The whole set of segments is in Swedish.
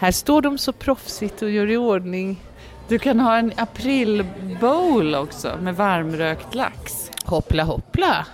Här står de så proffsigt och gör i ordning. Du kan ha en aprilbowl också med varmrökt lax. Hoppla hoppla.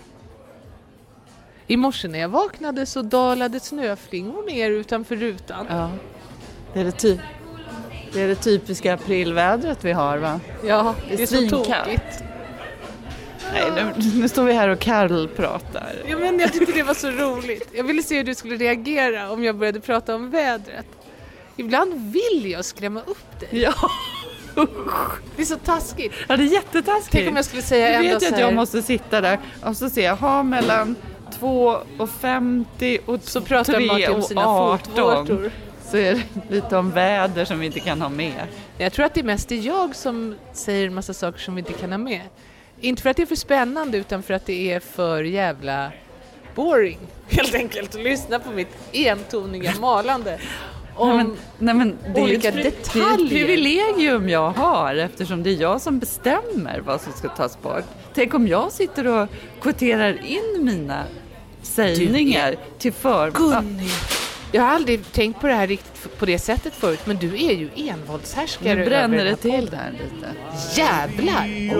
I morse när jag vaknade så dalade snöflingor ner utanför rutan. Ja, det är det typiska aprilvädret vi har, va? Ja, det är så svinkallt. tokigt. Nej, nu står vi här och kallpratar. Ja, men jag tyckte det var så roligt. Jag ville se hur du skulle reagera om jag började prata om vädret. Ibland vill jag skrämma upp dig. Ja. Det är så taskigt. Ja, det är jättetaskigt. Tänk om jag skulle säga du ändå vet så att här. jag måste sitta där och så säga, ha mellan 2,50 och Så pratar Martin om sina 3,18. fotvårtor. Så är det lite om väder som vi inte kan ha med. Jag tror att det mest är jag som säger en massa saker som vi inte kan ha med. Inte för att det är för spännande utan för att det är för jävla boring. Helt enkelt att lyssna på mitt entoniga malande. Om Nej, men det olika är detaljer. Det är ett privilegium jag har eftersom det är jag som bestämmer vad som ska tas bort. Tänk om jag sitter och kvoterar in mina sägningar till Gunny, jag har aldrig tänkt på det här riktigt på det sättet förut, men du är ju envåldshärskare. Nu bränner över det till podden. där lite. Jävlar!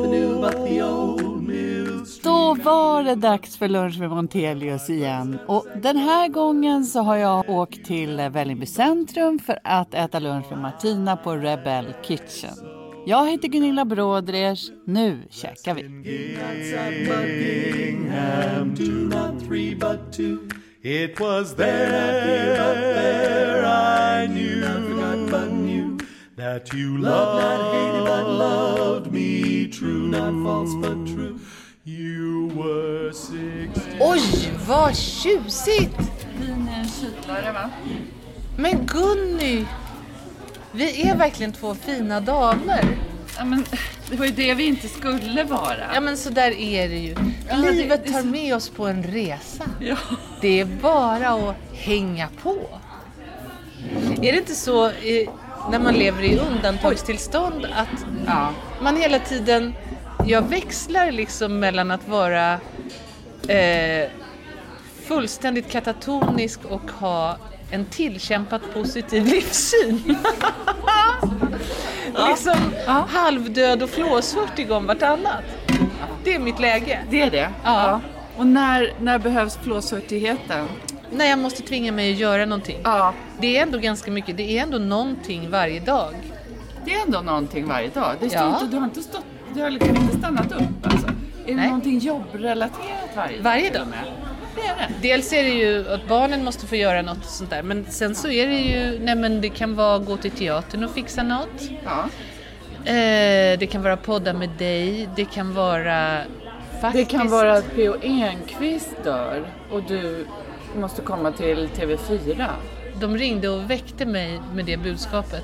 Då var det dags för lunch med Montelius igen. Och den här gången så har jag åkt till Vällingby centrum för att äta lunch med Martina på Rebel Kitchen. Jag heter Gunilla Brådrers. Nu käkar vi. It was there I knew that you loved me true, not false but true. You were 16. Oj, vad tjusigt! Vin är en kytlare, va? Men Gunny, vi är verkligen två fina damer. Ja, men det var ju det vi inte skulle vara. Ja, men så där är det ju. Ja, Livet det tar med oss på en resa. Ja. Det är bara att hänga på. Är det inte så när man lever i undantagstillstånd att man hela tiden... Jag växlar liksom mellan att vara fullständigt katatonisk och ha en tillkämpat positiv livssyn. Liksom halvdöd och flåshurtig om vartannat. Det är mitt läge. Det är det? Ja. Och när behövs flåshurtigheten? När jag måste tvinga mig att göra någonting. Ja. Det är ändå ganska mycket. Det är ändå någonting varje dag. Det är ändå någonting varje dag. Det står Ja. inte, du har liksom inte stannat upp alltså. Är det Nej. någonting jobbrelaterat Varje dag. Det är det. Dels är det ju att barnen måste få göra något sånt där. Men sen så är det ju, det kan vara gå till teatern och fixa något. Ja. Det kan vara podda med dig. Det kan vara faktiskt... Det kan vara att P.O. Enquist dör och du måste komma till TV4. De ringde och väckte mig med det budskapet.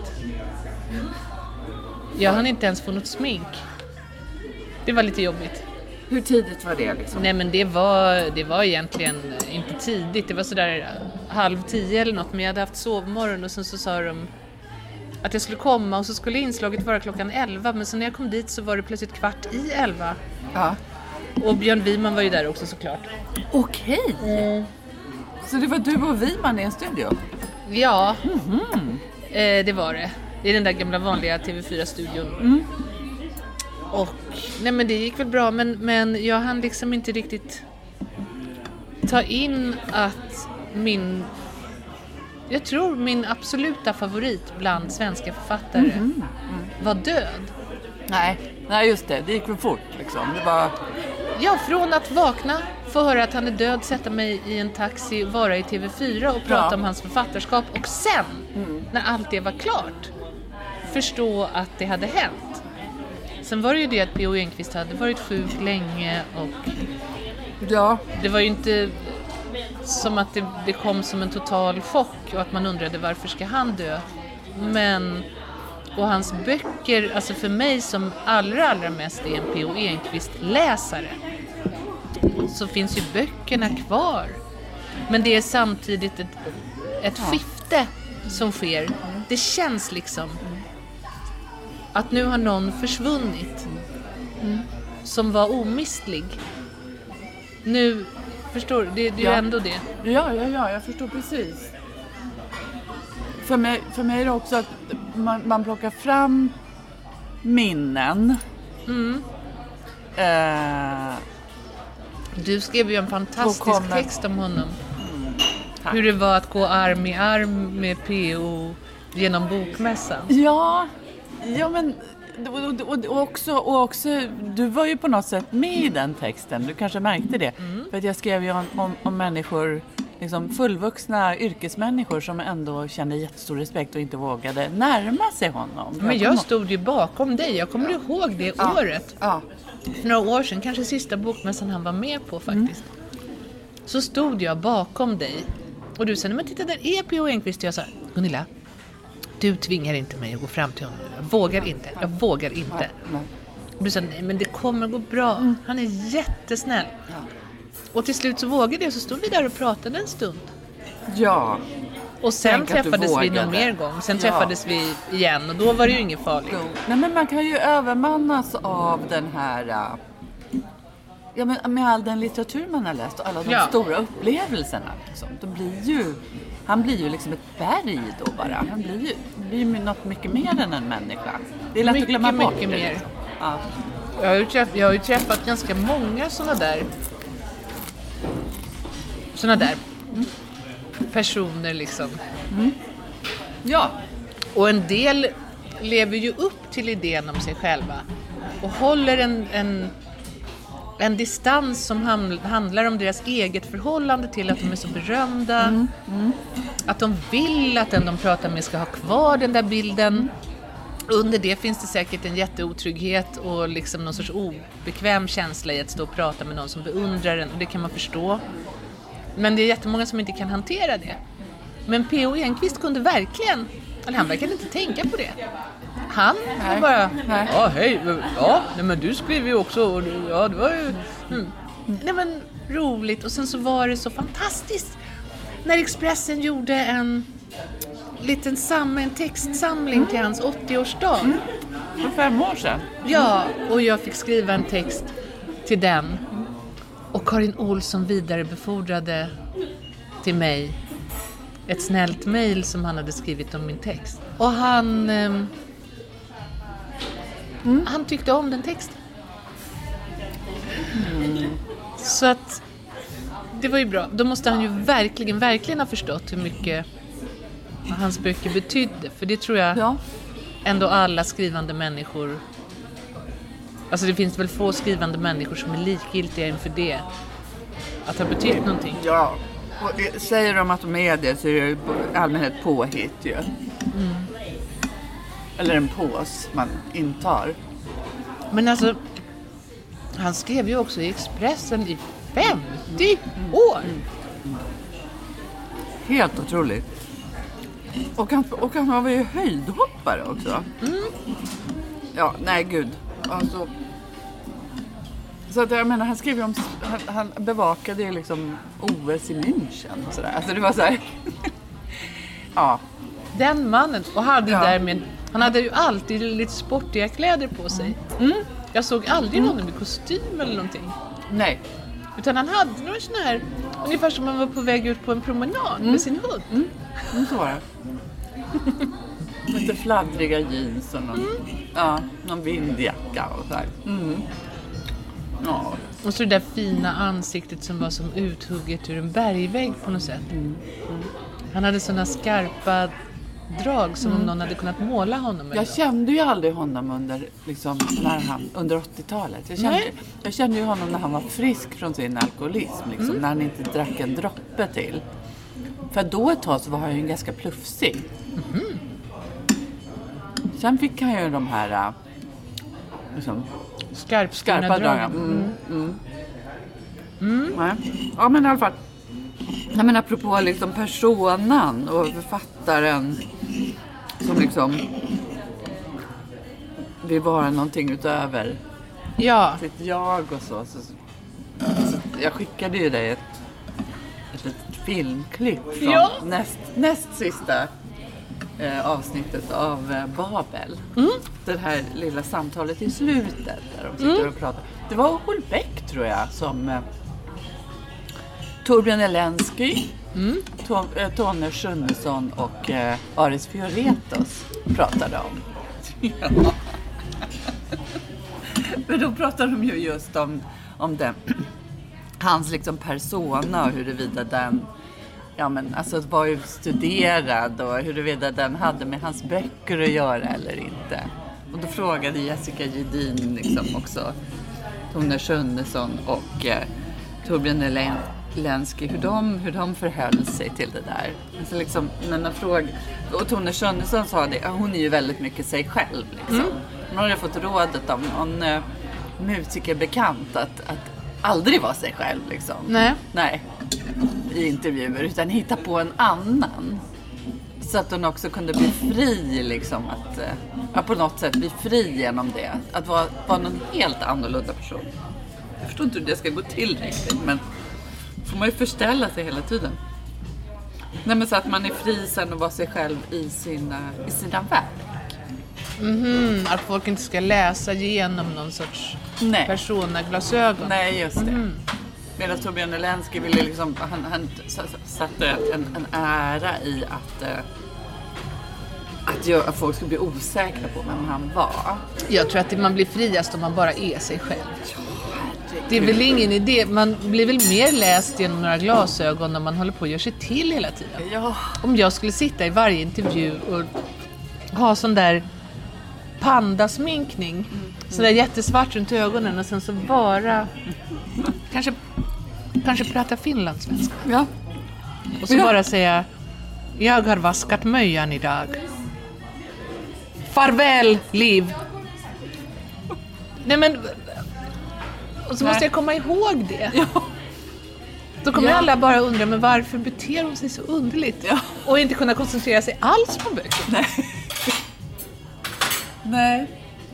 Jag hann inte ens få något smink. Det var lite jobbigt. Hur tidigt var det liksom? Nej, men det var egentligen inte tidigt. Det var sådär 9:30 eller något. Men jag hade haft sovmorgon och sen så sa de att jag skulle komma och så skulle inslaget vara 11:00. Men så när jag kom dit så var det plötsligt 11:15. Ja. Och Björn Wiman var ju där också såklart. Okej. Så det var du och Wiman i en studio? Ja, det var det. Det är den där gamla vanliga TV4-studion. Och nej, men det gick väl bra, men jag hann liksom inte riktigt ta in att jag tror min absoluta favorit bland svenska författare var död. Nej, just det. Det gick väl fort liksom. Det var... Ja, från att vakna, få höra att han är död, sätta mig i en taxi, vara i TV4 och prata om hans författarskap. Och sen, när allt det var klart, förstå att det hade hänt. Sen var det ju det att P.O. Enquist hade varit sjuk länge och det var ju inte som att det kom som en total chock och att man undrade varför ska han dö. Men, och hans böcker, alltså för mig som allra mest är en P.O. Enquist-läsare, så finns ju böckerna kvar. Men det är samtidigt ett skifte som sker. Det känns liksom att nu har någon försvunnit som var omistlig. Nu, förstår du? Det är ju ändå det. Ja, jag förstår precis. för mig är det också att man plockar fram minnen. Du skrev ju en fantastisk text om honom. Hur det var att gå arm i arm med P.O. genom bokmässan. Ja men och också du var ju på något sätt med i den texten. Du kanske märkte det. För att jag skrev ju om människor, liksom fullvuxna yrkesmänniskor som ändå kände jättestor respekt och inte vågade närma sig honom. Men jag stod ju bakom dig. Jag kommer ihåg det året. Ja. För några år sedan, kanske sista bokmässan han var med på faktiskt. Så stod jag bakom dig. Och du sa, men titta där är P.O. Enquist. Och jag sa, Gunilla, du tvingar inte mig att gå fram till honom. Jag vågar inte. Och du sa, nej men det kommer gå bra. Han är jättesnäll. Och till slut så vågade jag, så stod vi där och pratade en stund. Ja. Och sen träffades vi någon mer gång. Sen träffades vi igen och då var det ju inget farligt. Nej, men man kan ju övermannas av den här... Ja, men med all den litteratur man har läst och alla de stora upplevelserna. Liksom. Han blir ju liksom ett berg då bara. Han blir ju något mycket mer än en människa. Det är lätt att glömma bort. Mycket mer. Ja. Jag har ju träffat ganska många såna där personer liksom. Ja. Och en del lever ju upp till idén om sig själva och håller en distans som handlar om deras eget förhållande till att de är så berömda. Att de vill att den de pratar med ska ha kvar den där bilden. Under det finns det säkert en jätteotrygghet och liksom någon sorts obekväm känsla i att stå och prata med någon som beundrar en, och det kan man förstå. Men det är jättemånga som inte kan hantera det. Men P.O. Enquist kunde verkligen, eller han verkade inte tänka på det. Han var bara, ja hej, ja, nej, men du skrev ju också, ja det var ju, nej men roligt. Och sen så var det så fantastiskt när Expressen gjorde en textsamling till hans 80-årsdag. För 5 år sedan. Ja, och jag fick skriva en text till den. Och Karin Olsson vidarebefordrade till mig ett snällt mejl som han hade skrivit om min text. Och han tyckte om den texten. Så att det var ju bra. Då måste han ju verkligen ha förstått hur mycket hans böcker betydde. För det tror jag ändå alla skrivande människor... Alltså det finns väl få skrivande människor som är likgiltiga inför det. Att ha betytt någonting. Ja, och säger de att de är det så är det i allmänhet påhitt ju. Eller en pås man intar. Men alltså, han skrev ju också i Expressen i 50 år. Helt otroligt. Och han var ju höjdhoppare också. Ja, nej gud. Alltså, så att jag menar, han skrev ju om, han bevakade ju liksom OS i München och sådär. Alltså det var så här. Ja. Den mannen, och hade därmed, han hade ju alltid lite sportiga kläder på sig. Jag såg aldrig någon med kostym eller någonting. Nej. Utan han hade några sådana här, ungefär som man var på väg ut på en promenad med sin hund. Så var det. Lite fladdriga jeans och någon vindjacka och så här. Ja. Och så det där fina ansiktet som var som uthugget ur en bergvägg på något sätt. Han hade sådana skarpa drag som om någon hade kunnat måla honom. Jag kände ju aldrig honom under 80-talet. Jag kände ju honom när han var frisk från sin alkoholism. Liksom, när han inte drack en droppe till. För då ett tag så var han ju ganska plufsig. Sen fick han ju de här liksom, skarpa drag. Ja, men i alla fall. Jag menar, apropå liksom personan och författaren som liksom vill vara någonting utöver sitt jag och så jag skickade ju dig ett litet filmklipp från näst sista avsnittet av Babel. Det här lilla samtalet i slutet där de sitter och pratar. Det var Holbeck tror jag som Torbjörn Elensky, Tone Schunnesson och Aris Fioretos pratade om. Ja. Men då pratade de ju just om den, hans liksom persona och huruvida den var ju studerad och huruvida den hade med hans böcker att göra eller inte. Och då frågade Jessica Gedin liksom också Tone Schunnesson och Torbjörn Elensky hur de förhöll sig till det där. Alltså liksom, och Tone Schunnesson sa det, hon är ju väldigt mycket sig själv liksom. Hon har ju fått rådet av någon musikerbekant att aldrig vara sig själv liksom. Nej. I intervjuer, utan hitta på en annan. Så att hon också kunde bli fri liksom, att på något sätt bli fri genom det. Att vara någon helt annorlunda person. Jag förstår inte hur det ska gå till riktigt, men får man ju förställa sig hela tiden. Nej, men så att man är fri sen och vara sig själv i sina verk. Att folk inte ska läsa igenom någon sorts personaglasögon. Nej, just det. Medan Torbjörn Elensky ville liksom, han satte en ära i att folk skulle bli osäkra på vem han var. Jag tror att man blir friast om man bara är sig själv. Det är väl ingen idé. Man blir väl mer läst genom några glasögon när man håller på att göra sig till hela tiden. Ja. Om jag skulle sitta i varje intervju och ha sån där pandasminkning, sån där jättesvart runt ögonen och sen så bara kanske prata finlandssvenska. Ja. Och så bara säga: jag har vaskat möjan idag. Farväl, liv. Nej, men och så måste jag komma ihåg det. Ja. Då kommer alla bara undra, men varför beter hon sig så underligt? Ja. Och inte kunna koncentrera sig alls på böcker. Nej.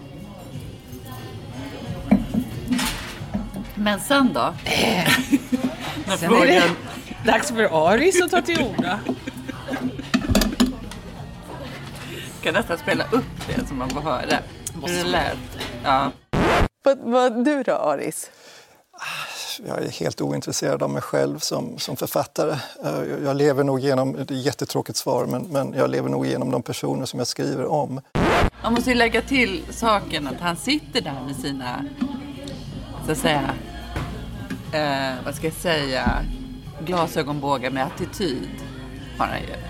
Men sen då? Sen är det dags för Aris att ta till orda. Kan nästan spela upp det som man får höra. Hur det lät. Ja. Vad du då, Aris? Jag är helt ointresserad av mig själv som författare. Jag lever nog genom, det är ett jättetråkigt svar, men jag lever nog genom de personer som jag skriver om. Man måste ju lägga till saken att han sitter där med sina, så att säga, vad ska jag säga, glasögonbågar med attityd har han ju.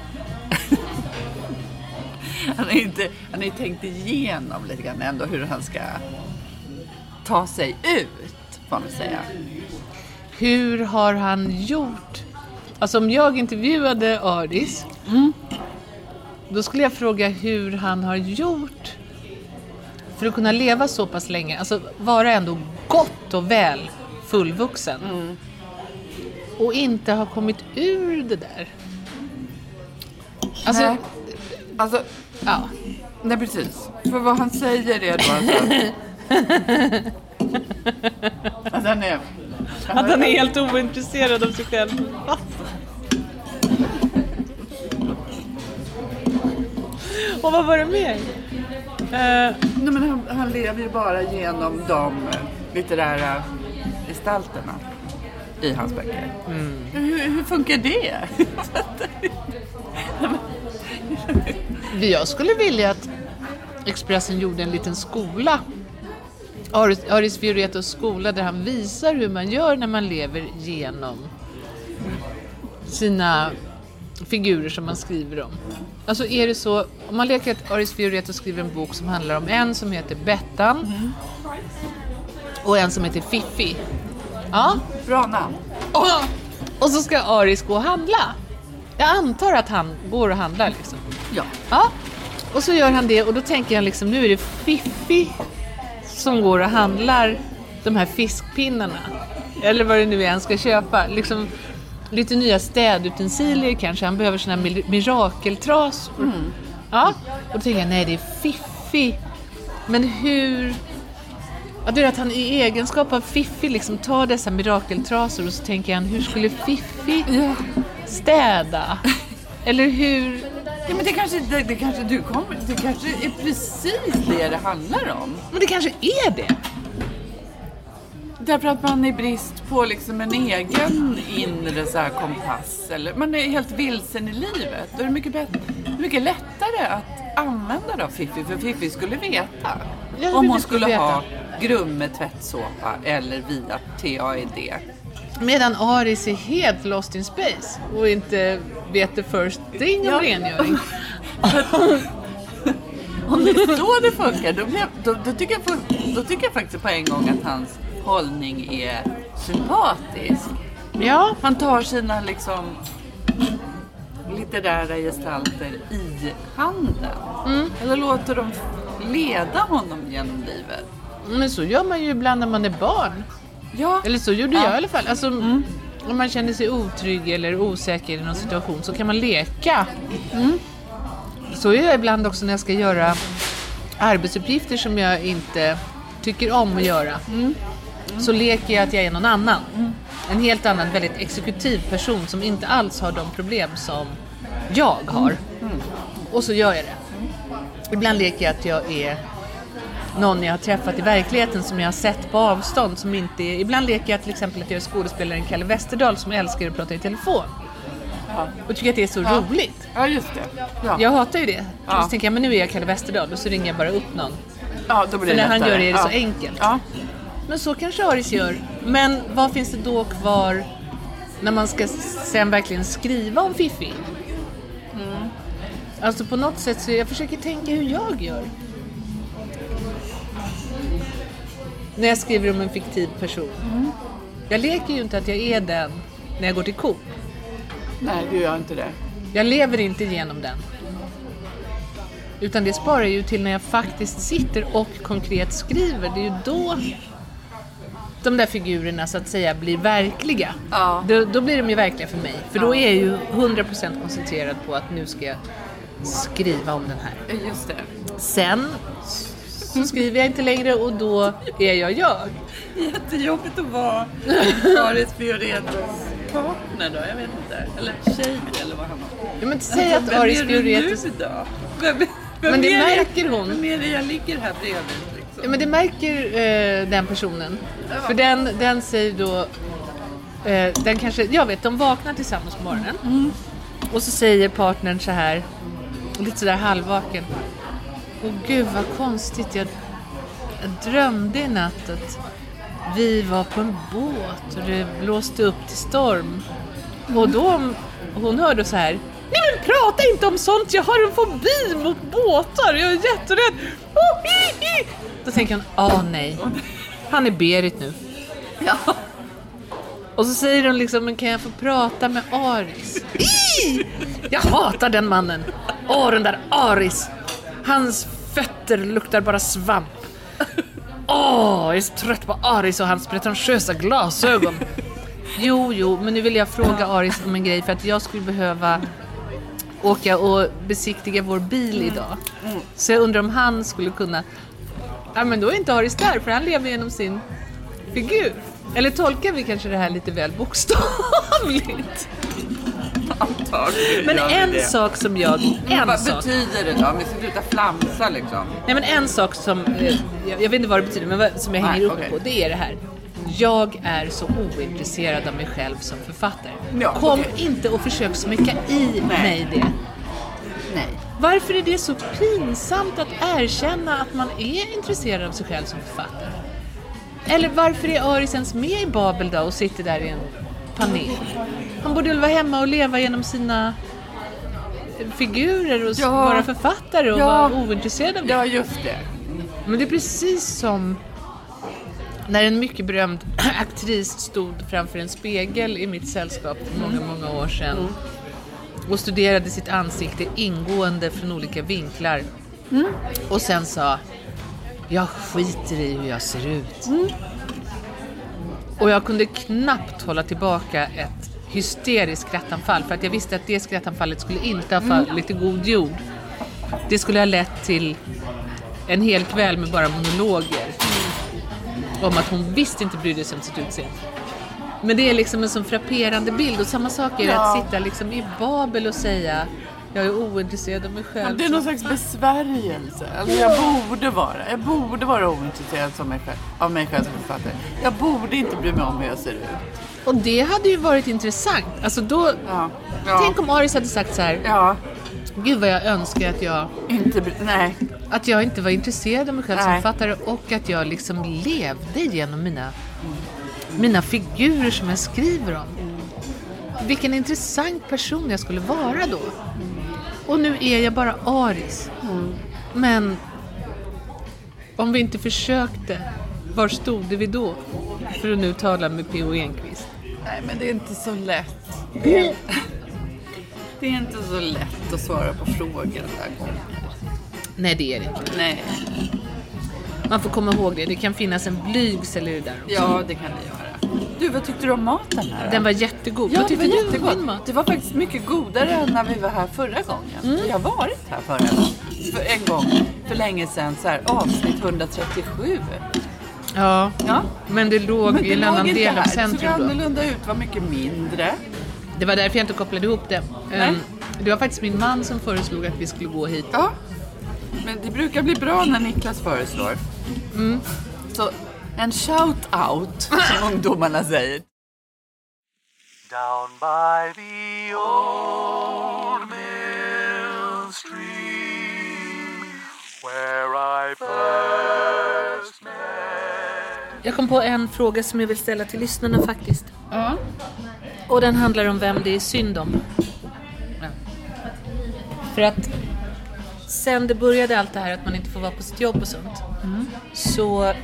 Han har ju tänkt igenom lite grann ändå hur han ska ta sig ut, får man säga. Hur har han gjort? Alltså om jag intervjuade Aris, då skulle jag fråga hur han har gjort för att kunna leva så pass länge. Alltså vara ändå gott och väl fullvuxen. Och inte ha kommit ur det där. Alltså, ja. Nej, precis. För vad han säger är då alltså att han är helt ointresserad av sig själv. Och vad var det mer? Nej, men han lever ju bara genom de litterära gestalterna i hans böcker. Hur funkar det? Jag skulle vilja att Expressen gjorde en liten skola, Aris Fioretos skola, där han visar hur man gör när man lever genom sina figurer som man skriver om. Alltså är det så, om man leker att Aris Fioreto skriver en bok som handlar om en som heter Bettan och en som heter Fiffi. Ja, bra namn. Och så ska Aris gå och handla. Jag antar att han går och handlar liksom. Ja. Och så gör han det, och då tänker jag liksom, nu är det Fiffi som går och handlar de här fiskpinnarna. Eller vad det nu är han ska köpa. Liksom lite nya städutensilier kanske. Han behöver såna här mirakeltrasor. Ja, och då tänker jag, nej, det är Fiffi. Men hur... Ja, det är att han i egenskap av Fiffi liksom tar dessa mirakeltrasor, och så tänker han, hur skulle Fiffi städa? Eller hur... Ja, men det kanske är precis det handlar om. Men det kanske är det. Därför att man är brist på liksom en egen inre så här kompass. Eller man är helt vilsen i livet. Då är det mycket lättare att använda då Fifi. För Fifi skulle veta om hon skulle ha Grumme tvättsåpa eller via TAID. Medan Aris är helt lost in space och inte vet the first thing om rengöring. Om det är så det funkar, då tycker jag faktiskt på en gång att hans hållning är sympatisk. Ja. Han tar sina liksom litterära gestalter i handen. Eller låter dem leda honom genom livet. Men så gör man ju ibland när man är barn. Ja. Eller så gjorde jag i alla fall. Alltså, om man känner sig otrygg eller osäker i någon situation så kan man leka. Så gör jag ibland också när jag ska göra arbetsuppgifter som jag inte tycker om att göra. Så leker jag att jag är någon annan. En helt annan, väldigt exekutiv person som inte alls har de problem som jag har. Och så gör jag det. Ibland leker jag att jag är någon jag har träffat i verkligheten som jag har sett på avstånd. Som inte är... Ibland leker jag till exempel att jag är skådespelaren Kalle Westerdahl som älskar att prata i telefon. Och tycker att det är så roligt. Ja, just det. Ja. Jag hatar ju det. Så tänker jag, men nu är jag Kalle Westerdahl och så ringer jag bara upp någon. Ja, då blir för det när han lättare. gör det är det så enkelt. Ja. Men så kanske Aris gör. Men vad finns det då kvar när man ska sen verkligen skriva om Fifi? Alltså på något sätt så jag försöker tänka hur jag gör. När jag skriver om en fiktiv person. Jag leker ju inte att jag är den när jag går till Coop. Nej, du gör inte det. Jag lever inte igenom den. Utan det sparar ju till när jag faktiskt sitter och konkret skriver. Det är ju då de där figurerna så att säga blir verkliga. Ja. Då blir de ju verkliga för mig. För då är jag ju 100% koncentrerad på att nu ska jag skriva om den här. Just det. Sen så skriver jag inte längre och då är jag. Jättejobbigt att vara Aris Fioretos partner då, jag vet inte. Eller tjej eller vad han har. Ja, men säg att Aris Fioretos... Men det märker hon. Vem är det jag ligger här bredvid liksom? Ja, men det märker den personen. För den säger då... den kanske... Jag vet, de vaknar tillsammans på morgonen. Och så säger partnern så här... Lite sådär halvvaken. Åh gud vad konstigt. Jag drömde i natt att vi var på en båt och det blåste upp till storm. Och då hon hörde så här: nej men prata inte om sånt, jag har en fobi mot båtar, jag är jätterädd. Då tänker hon, nej, han är Berit nu. Ja. Och så säger hon liksom, men kan jag få prata med Aris? Jag hatar den mannen. Den där Aris. Hans fötter luktar bara svamp. Jag är så trött på Aris och hans pretentiösa glasögon. Jo, men nu vill jag fråga Aris om en grej. För att jag skulle behöva åka och besiktiga vår bil idag. Så jag undrar om han skulle kunna... Ja, men då är inte Aris där, för han lever genom sin figur. Eller tolkar vi kanske det här lite väl bokstavligt? Men en sak som jag... Vad betyder det då? Om vi ska sluta flamsa liksom. Nej, men en sak som... jag vet inte vad det betyder, men som jag hänger upp på, det är det här. Jag är så ointresserad av mig själv som författare. Ja, Kom inte och försök smycka i mig det. Nej. Varför är det så pinsamt att erkänna att man är intresserad av sig själv som författare? Eller varför är Aris ens med i Babel då och sitter där i en panel? Han borde väl vara hemma och leva genom sina figurer och vara författare och vara ointresserad av det. Ja, just det. Men det är precis som när en mycket berömd aktris stod framför en spegel i mitt sällskap för många år sedan och studerade sitt ansikte ingående från olika vinklar och sen sa: jag skiter i hur jag ser ut. Och jag kunde knappt hålla tillbaka ett hysteriskt skrattanfall, för att jag visste att det skrattanfallet skulle inte ha fallit i god jord. Det skulle ha lett till en hel kväll med bara monologer om att hon visst inte brydde sig om sitt utseende. Men det är liksom en sån frapperande bild, och samma sak är att sitta liksom i Babel och säga: jag är ointresserad av mig själv. Det är någon slags besvärjelse. Alltså jag borde vara ointresserad som mig själv. av mig själv som författare. Jag borde inte bry mig om hur jag ser ut. Och det hade ju varit intressant. Alltså då, tänk om Aris hade sagt så här. Ja. Gud vad jag önskar att jag att jag inte var intresserad av mig själv som författare och att jag liksom levde genom mina figurer som jag skriver om. Vilken intressant person jag skulle vara då. Och nu är jag bara Aris. Men om vi inte försökte, var stod vi då? För att nu tala med P.O. Enquist. Nej, men det är inte så lätt. Det är inte så lätt att svara på frågor den där gången. Nej, det är det inte. Nej. Man får komma ihåg det. Det kan finnas en blygsel i det där också. Ja, det kan det göra. Du, vad tyckte du om maten här? Den var jättegod. Ja, vad tyckte det var du om jättegod. din mat? Det var faktiskt mycket godare än när vi var här förra gången. Vi har varit här för en gång för länge sedan, så här, avsnitt 137. Ja, men det låg i en annan del av centrum då. Det såg annorlunda ut, var mycket mindre. Det var därför jag inte kopplade ihop det. Det var faktiskt min man som föreslog att vi skulle gå hit. Ja, men det brukar bli bra när Niklas föreslår. Så en shout-out, som ungdomarna säger. Down by the old mill stream where I first met. Jag kom på en fråga som jag vill ställa till lyssnarna faktiskt. Ja. Och den handlar om vem det är synd om. Ja. För att sen det började allt det här att man inte får vara på sitt jobb och sånt. Så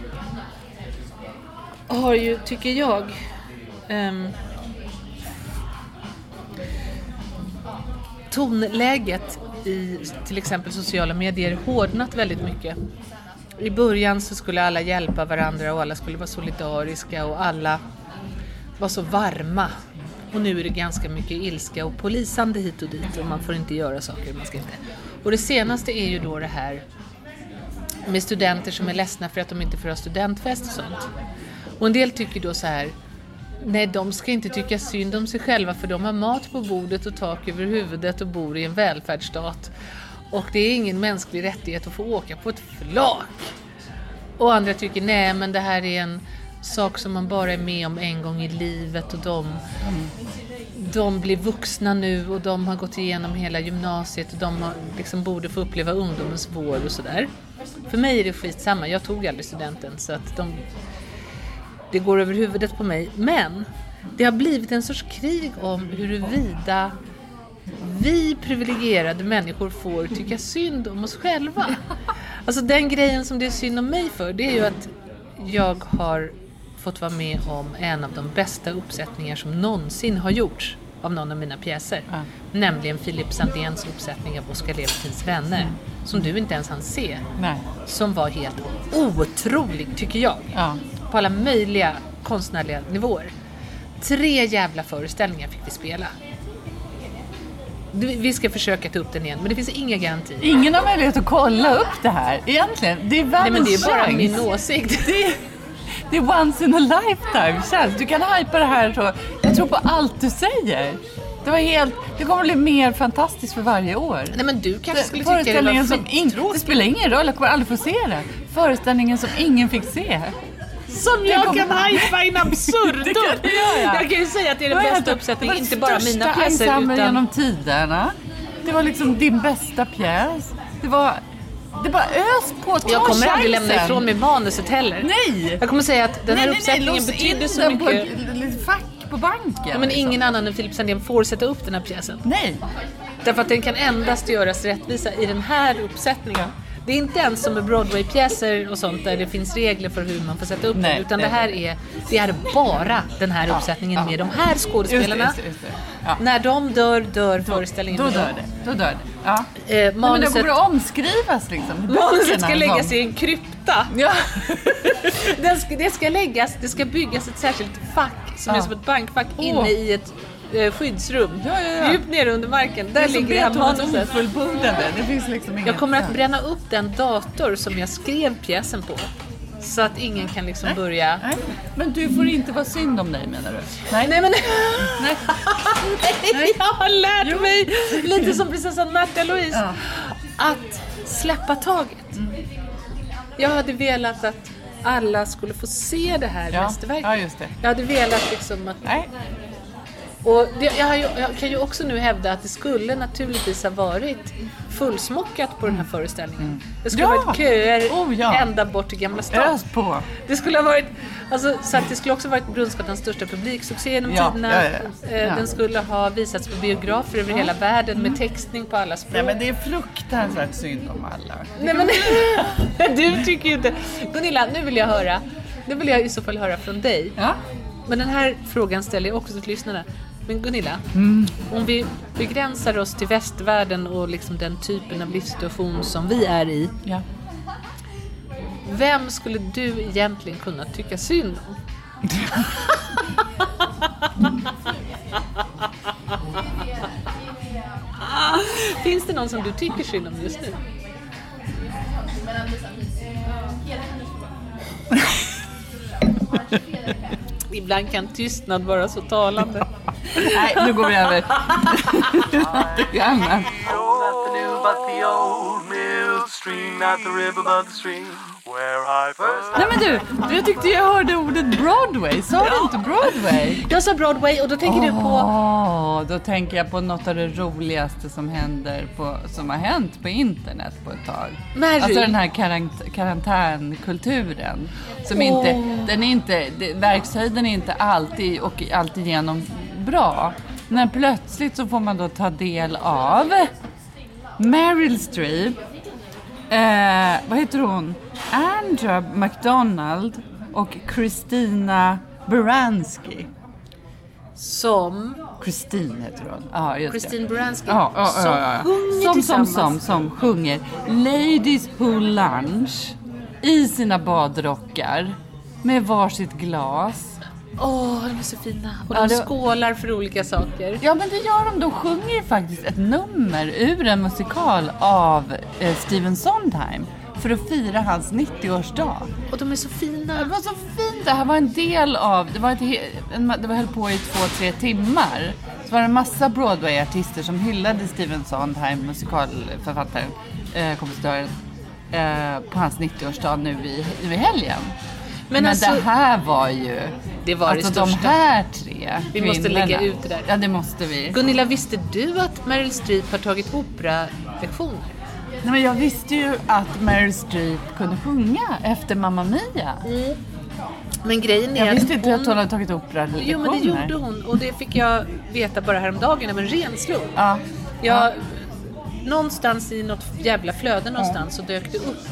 har ju, tycker jag, tonläget i till exempel sociala medier hårdnat väldigt mycket. I början så skulle alla hjälpa varandra och alla skulle vara solidariska och alla var så varma. Och nu är det ganska mycket ilska och polisande hit och dit och man får inte göra saker man ska inte. Och det senaste är ju då det här med studenter som är ledsna för att de inte får ha studentfest och sånt. Och en del tycker då så här: nej, de ska inte tycka synd om sig själva för de har mat på bordet och tak över huvudet och bor i en välfärdsstat. Och det är ingen mänsklig rättighet att få åka på ett flak. Och andra tycker nej, men det här är en sak som man bara är med om en gång i livet och de blir vuxna nu och de har gått igenom hela gymnasiet och de har, liksom, borde få uppleva ungdomens vård och sådär. För mig är det skitsamma, jag tog aldrig studenten så att det går över huvudet på mig. Men det har blivit en sorts krig om huruvida vi privilegierade människor får tycka synd om oss själva. Alltså den grejen som det är synd om mig för, det är ju att jag har fått vara med om en av de bästa uppsättningar som någonsin har gjorts av någon av mina pjäser. Nämligen Philip Sandéns uppsättning av Oskar Levertins vänner. Som du inte ens hann se. Nej. Som var helt otrolig, tycker jag. På alla möjliga konstnärliga nivåer. 3 jävla föreställningar fick vi spela. Vi ska försöka ta upp den igen, men det finns inga garantier. Ingen har möjlighet att kolla upp det här. Egentligen, det är världens Nej, men det är bara chans. min åsikt. Det är once in a lifetime chans. Du kan hypa det här så. Jag tror på allt du säger. Det kommer bli mer fantastiskt för varje år. Nej, men du kanske skulle tycka det var det spelar ingen roll, jag kommer aldrig få se det. Föreställningen som ingen fick se. Som jag kan hypa in absurdum. Jag kan ju säga att det är den bästa uppsättningen, inte bara mina pjäser utan genom tiderna. Det var liksom din bästa pjäs. Det bara ös på. Jag kommer aldrig lämna ifrån mig manuset heller. Nej. Jag kommer säga att den här uppsättningen betyder så mycket. Lite fack på banken. Ja, men ingen annan än Philip Sandén får sätta upp den här pjäsen. Nej. Därför att den kan endast göras rättvisa i den här uppsättningen. Det är inte ens som med Broadway-pjäser och sånt där det finns regler för hur man får sätta upp den. Utan det är bara den här uppsättningen med de här skådespelarna. Just det. Ja. När de dör föreställningen. Då dör det. Ja. Men det borde omskrivas liksom. Manuset ska läggas i en krypta. Ja. Det ska byggas ett särskilt fack som är som ett bankfack inne i ett skyddsrum. Djupt ner under marken. Där ligger det här manuset. Det finns liksom jag kommer att bränna upp den dator som jag skrev pjäsen på. Så att ingen kan liksom börja. Nej. Men du får inte vara synd om dig, menar du? Nej men Nej. Jag har lärt mig lite som prinsessan Märta Louise att släppa taget. Jag hade velat att alla skulle få se det här mästerverket. Ja, just det. Jag hade velat liksom att... Nej. Och jag kan ju också nu hävda att det skulle naturligtvis ha varit fullsmockat på den här föreställningen. Det skulle ha varit köer ända bort till Gamla stan. Ös på. Det skulle ha varit, alltså, så att det skulle också varit Brunnsgatans största publiksuccé genom tiderna. Den skulle ha visats på biografer över hela världen med textning på alla språk. Nej, men det är fruktansvärt synd om alla. Nej, men du tycker ju inte. Gunilla, nu vill jag i så fall höra från dig. Ja. Men den här frågan ställer jag också till lyssnarna. Men Gunilla, om vi begränsar oss till västvärlden och liksom den typen av livssituation som vi är i. Ja. Vem skulle du egentligen kunna tycka synd om? Finns det någon som du tycker synd om just nu? Ibland kan tystnad vara så talande. Nej, nu går vi över. Gärna. Nej, men du, jag tyckte jag hörde ordet Broadway. Sa du inte Broadway? Jag sa Broadway och då tänker du på... Då tänker jag på något av det roligaste som har hänt på internet på ett tag. Mary. Alltså den här karantänkulturen som inte, verkshöjden är inte alltid och alltid igenom bra. Men plötsligt så får man då ta del av Meryl Streep, vad heter hon? Andra McDonald och Christina Baranski. Christine heter hon. Ja, just Christine Baranski. Som sjunger Ladies Who Lunch i sina badrockar med varsitt glas. De är så fina. Och de skålar för olika saker. Ja, men det gör de. De sjunger faktiskt ett nummer ur en musikal av Stephen Sondheim för att fira hans 90-årsdag. Och de är så fina. Det var så fint. Det här var en del av... Det var höll på i 2-3 timmar. Så var det en massa Broadway-artister som hyllade Stephen Sondheim, musikalförfattaren, kompositören, på hans 90-årsdag nu i helgen. Men alltså, det här var ju... Det var alltså det största. De här 3 vi måste lägga ut det där. Ja, det måste vi. Gunilla, visste du att Meryl Streep har tagit opera-lektioner? Nej, men jag visste ju att Meryl Streep kunde sjunga efter Mamma Mia. Men grejen är jag visste inte att hon hade tagit opera-lektioner. Jo, men det gjorde hon. Och det fick jag veta bara häromdagen av en ren slump. Ja. Någonstans i något jävla flöde någonstans så dök det upp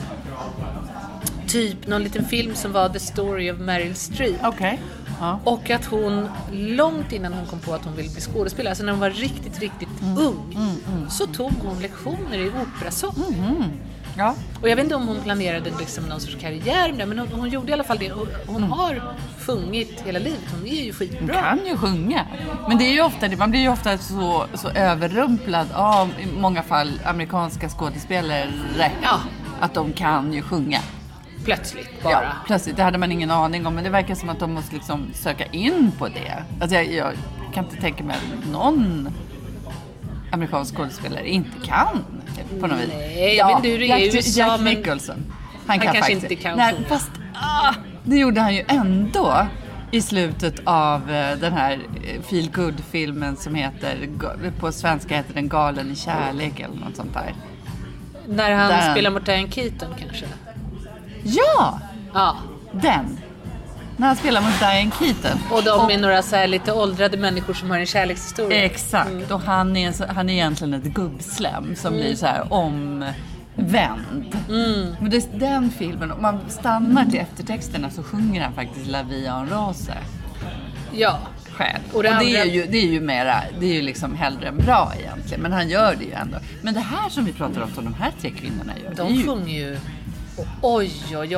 typ någon liten film som var The Story of Meryl Streep. Okej. Ja. Och att hon långt innan hon kom på att hon ville bli skådespelare, alltså när hon var riktigt ung, så tog hon lektioner i operasång. Ja. Och jag vet inte om hon planerade liksom någon sorts karriär med det, men hon gjorde i alla fall det. Och hon har sjungit hela livet. Hon är ju skitbra. Hon kan ju sjunga. Men det är ju ofta, man blir ju ofta så överrumplad av i många fall amerikanska skådespelare att de kan ju sjunga. Plötsligt bara. Ja, plötsligt. Det hade man ingen aning om. Men det verkar som att de måste liksom söka in på det. Alltså jag kan inte tänka mig att någon amerikansk skådespelare inte kan på något vis. Nej, jag vet inte hur det är i USA. Jack Nicholson. Han kan kanske faktiskt inte kan sjunga. sjunga. Fast det gjorde han ju ändå i slutet av den här feel good-filmen som heter, på svenska heter den Galen i kärlek eller något sånt där. När han spelar mot Diane Keaton kanske? Ja! Ja. Den. När han spelar mot Diane Keaton. Och de är några så här lite åldrade människor som har en kärlekshistoria. Exakt. Och han är egentligen ett gubbslem som blir så här omvänd. Men det är den filmen, om man stannar till eftertexterna så sjunger han faktiskt La Vie en Rose. Ja. Själv. Och det är ju mera, det är ju liksom hellre än bra egentligen. Men han gör det ju ändå. Men det här som vi pratar om, som de här 3 kvinnorna gör. De sjunger ju... Oj.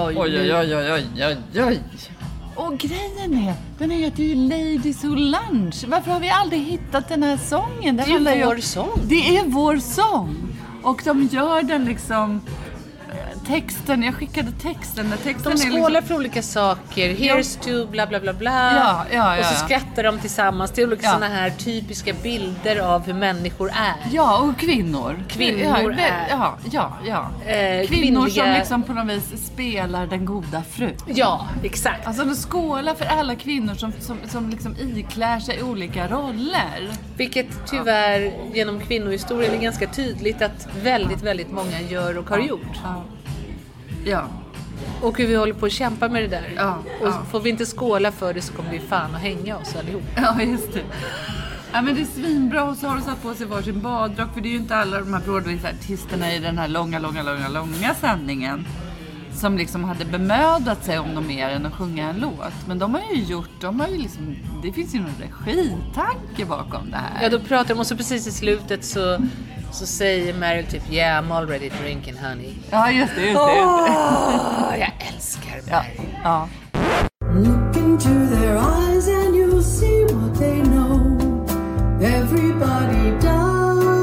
Och grejen är, den är att det är ju Ladies Who Lunch. Varför har vi aldrig hittat den här sången? Det är ju vår sång. Det är vår sång. Och de gör den liksom... texten, jag skickade texten. De skålar för olika saker. Here's to bla bla bla bla. Ja. Och så skrattar de tillsammans till olika såna här typiska bilder av hur människor är. Ja, och kvinnor. Kvinnor är. Ja. Kvinnor Kvinnliga... som liksom på något vis spelar den goda fru. Ja, exakt. Alltså de skålar för alla kvinnor som liksom iklär sig olika roller. Vilket tyvärr genom kvinnohistorien är ganska tydligt att väldigt, väldigt många gör och har gjort. Ja. Och hur vi håller på att kämpa med det där. Och Ja. får vi inte skåla för det så kommer vi fan att hänga oss allihop. Ja, just det. Ja, men det är svinbra. Och så har de satt på sig varsin badrock. För det är ju inte alla de här Broadway-artisterna i den här långa sändningen som liksom hade bemödat sig om dem mer än att sjunga en låt. Men de har ju liksom, det finns ju någon regitanke bakom det här. Ja, då pratar de och så precis i slutet så säger Meryl typ yeah, I'm already drinking honey. Ja, just det. Jag älskar Meryl. Ja. Look into their eyes and you'll see what they know. Everybody does.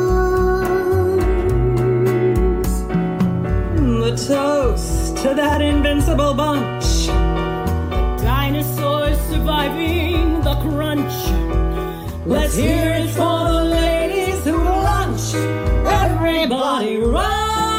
The toast to that invincible bunch. Dinosaurs surviving the crunch. Let's hear it for the ladies who lunch. Everybody rise.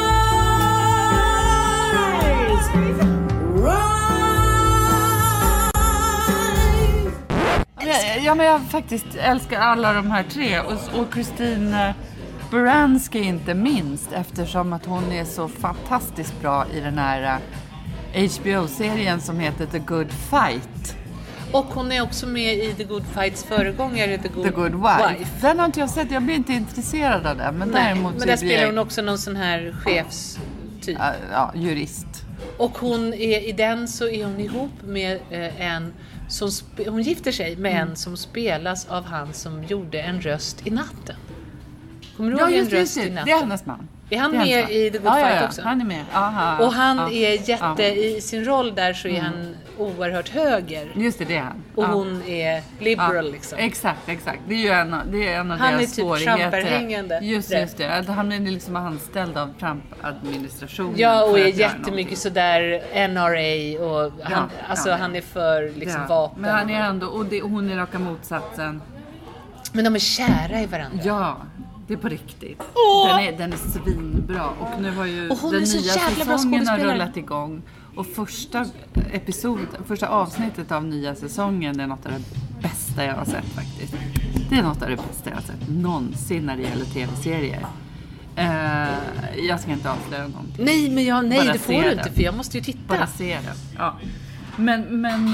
Ja, men jag faktiskt älskar alla de här tre. Och Christine Baranski inte minst, eftersom att hon är så fantastiskt bra i den här HBO-serien som heter The Good Fight. Och hon är också med i The Good Fights föregångare The Good Wife. Den har inte jag sett, jag blir inte intresserad av det. Men däremot men där spelar hon också någon sån här chefstyp. Ja, jurist. Och hon är, i den så är hon ihop med en som hon gifter sig med en som spelas av han som gjorde En röst i natten. Kommer du ihåg En röst i natten? Det är hennes man. Är han med i The Good Fight också? Han är med. Aha, och han är i sin roll där så är han oerhört höger. Just det är han. Och hon är liberal liksom. Exakt. Det är ju en av deras svårigheter. Han är typ Trump-hängande. Just det. Han är liksom anställd av Trump-administrationen. Ja, och är jättemycket sådär NRA och han är för liksom vapen. Men han är ändå, och hon är raka motsatsen. Men de är kära i varandra. Ja. Det är på riktigt. Den är svinbra. Och nu har ju den nya säsongen har rullat igång. Och första avsnittet av nya säsongen är något av det bästa jag har sett faktiskt. Det är något av det bästa jag har sett någonsin när det gäller tv-serier. Jag ska inte avslöja någonting. Nej, det får du inte, för jag måste ju titta. Bara se det. Ja. Men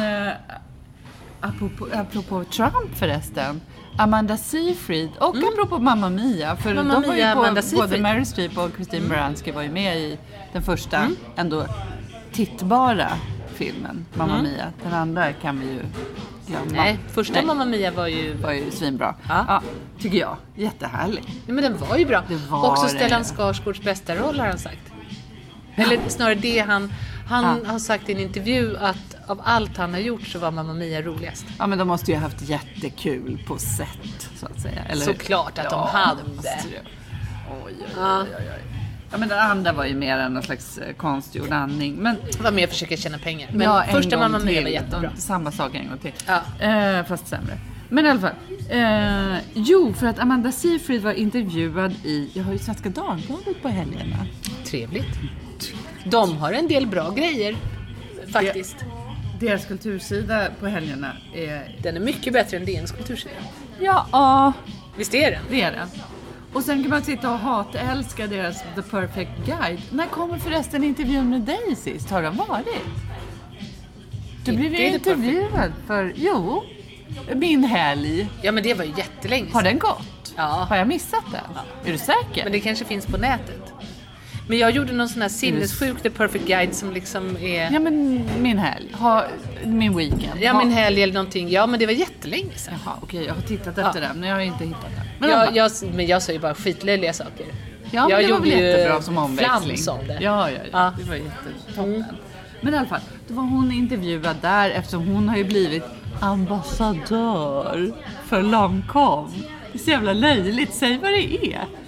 apropå Trump förresten. Amanda Seyfried och apropå Mamma Mia, för Mamma de var Mia, ju Amanda både Seyfried. Meryl Streep och Christine Baranski var ju med i den första ändå tittbara filmen Mamma Mia. Den andra kan vi ju glömma. Nej, första Mamma Mia var ju svinbra. Ja, tycker jag. Jättehärlig. Ja, men den var ju bra. Också Stellan det. Skarsgårds bästa roll har han sagt. Eller snarare det han har sagt i en intervju att av allt han har gjort så var Mamma Mia roligast. Ja, men de måste ju ha haft jättekul på set så att säga. Eller? Såklart att de hade. Oj. Ja, men den andra var ju mer än någon slags konstgjord andning. Men var med och försöka tjäna pengar. Men första Mamma Mia var jättebra. Samma sak en gång till. Ja. Fast sämre. Men i alla fall. För att Amanda Seyfried var intervjuad i, jag har ju Svenska Dagbladet på helgerna. Trevligt. De har en del bra grejer faktiskt. Deras kultursida på helgerna den är mycket bättre än DNs kultursida. Ja. Visst är den? Det är den. Och sen kan man sitta och hatälska deras The Perfect Guide. När kommer förresten intervjun med dig sist? Har den varit? Du blev ju intervjuad för, min helg. Ja, men det var ju jättelänge sedan. Har den gått? Ja. Har jag missat den? Ja. Är du säker? Men det kanske finns på nätet. Men jag gjorde någon sån här sinnessjuk The Perfect Guide som liksom är... Ja, men min helg. Min weekend. Ja, min helg eller någonting. Ja, men det var jättelänge sedan. Jaha, okej. Jag har tittat efter den, men jag har inte hittat den. Men jag sa ju bara skitlöjliga saker. Ja, jag det gjorde var väl jättebra som omväxling. Flams om det. Ja. Det var jättetoppen. Men i alla fall, då var hon intervjuad där eftersom hon har ju blivit ambassadör för Lancôme. Det är så jävla löjligt. Säg vad det är.